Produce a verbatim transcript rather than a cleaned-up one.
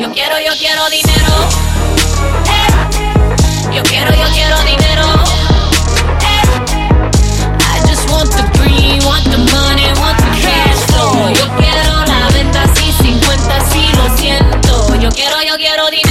Yo quiero, yo quiero dinero. Eh. Yo quiero, yo quiero dinero. Eh. I just want the green, want the money, want the cash flow. Yo quiero la venta, sí, cincuenta, sí, lo siento. Yo quiero, yo quiero dinero.